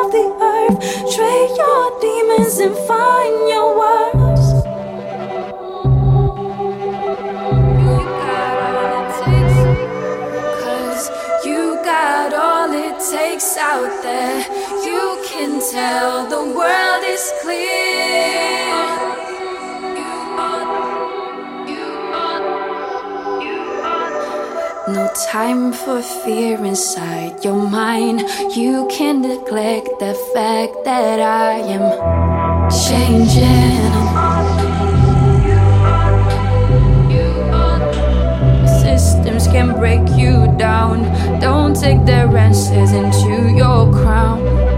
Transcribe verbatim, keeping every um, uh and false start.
of the earth. Trade your demons and find your words. You got all it takes, 'cause you got all it takes out there. You can tell the world is clear. No time for fear inside your mind. You can neglect the fact that I am changing. Systems can break you down. Don't take their answers into your crown.